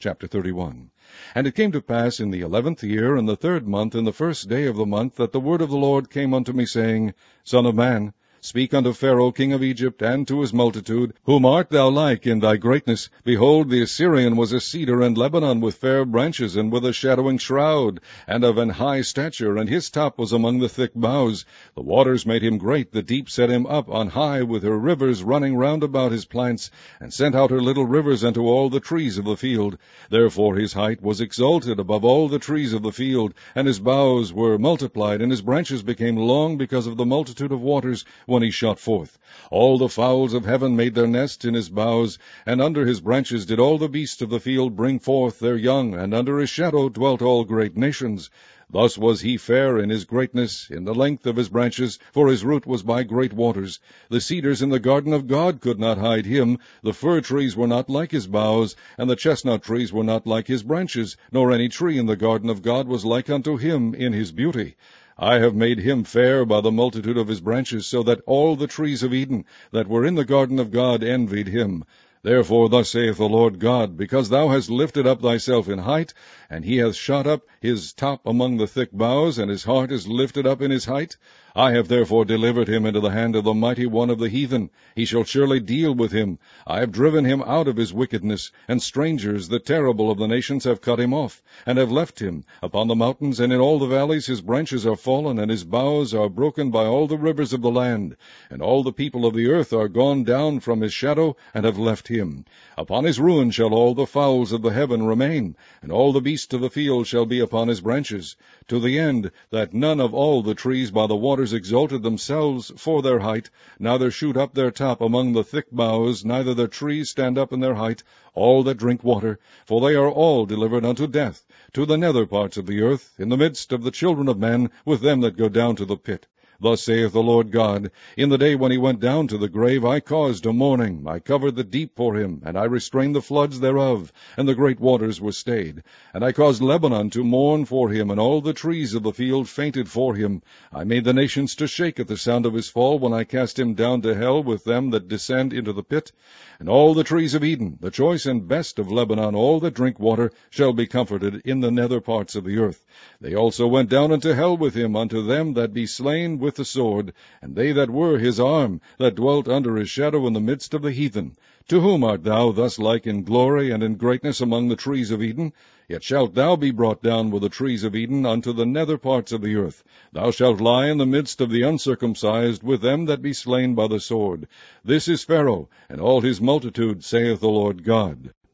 Chapter 31. And it came to pass in the 11th year, in the 3rd month, in the 1st day of the month, that the word of the Lord came unto me, saying, Son of man, speak unto Pharaoh king of Egypt, and to his multitude, Whom art thou like in thy greatness? Behold, the Assyrian was a cedar in Lebanon, with fair branches, and with a shadowing shroud, and of an high stature, and his top was among the thick boughs. The waters made him great, the deep set him up on high, with her rivers running round about his plants, and sent out her little rivers unto all the trees of the field. Therefore his height was exalted above all the trees of the field, and his boughs were multiplied, and his branches became long because of the multitude of waters, when he shot forth. All the fowls of heaven made their nests in his boughs, and under his branches did all the beasts of the field bring forth their young, and under his shadow dwelt all great nations. Thus was he fair in his greatness, in the length of his branches, for his root was by great waters. The cedars in the garden of God could not hide him. The fir trees were not like his boughs, and the chestnut trees were not like his branches, nor any tree in the garden of God was like unto him in his beauty. I have made him fair by the multitude of his branches, so that all the trees of Eden that were in the garden of God envied him. Therefore thus saith the Lord God, Because thou hast lifted up thyself in height, and he hath shot up his top among the thick boughs, and his heart is lifted up in his height, I have therefore delivered him into the hand of the mighty one of the heathen. He shall surely deal with him. I have driven him out of his wickedness, and strangers, the terrible of the nations, have cut him off, and have left him. Upon the mountains and in all the valleys his branches are fallen, and his boughs are broken by all the rivers of the land. And all the people of the earth are gone down from his shadow, and have left him. Upon his ruin shall all the fowls of the heaven remain, and all the beasts of the field shall be upon his branches, to the end that none of all the trees by the waters exalted themselves for their height, neither shoot up their top among the thick boughs, neither their trees stand up in their height, all that drink water, for they are all delivered unto death, to the nether parts of the earth, in the midst of the children of men, with them that go down to the pit. Thus saith the Lord God, In the day when he went down to the grave, I caused a mourning. I covered the deep for him, and I restrained the floods thereof, and the great waters were stayed. And I caused Lebanon to mourn for him, and all the trees of the field fainted for him. I made the nations to shake at the sound of his fall, when I cast him down to hell with them that descend into the pit. And all the trees of Eden, the choice and best of Lebanon, all that drink water, shall be comforted in the nether parts of the earth. They also went down into hell with him, unto them that be slain with the sword, and they that were his arm, that dwelt under his shadow in the midst of the heathen. To whom art thou thus like in glory and in greatness among the trees of Eden? Yet shalt thou be brought down with the trees of Eden unto the nether parts of the earth. Thou shalt lie in the midst of the uncircumcised, with them that be slain by the sword. This is Pharaoh, and all his multitude, saith the Lord God.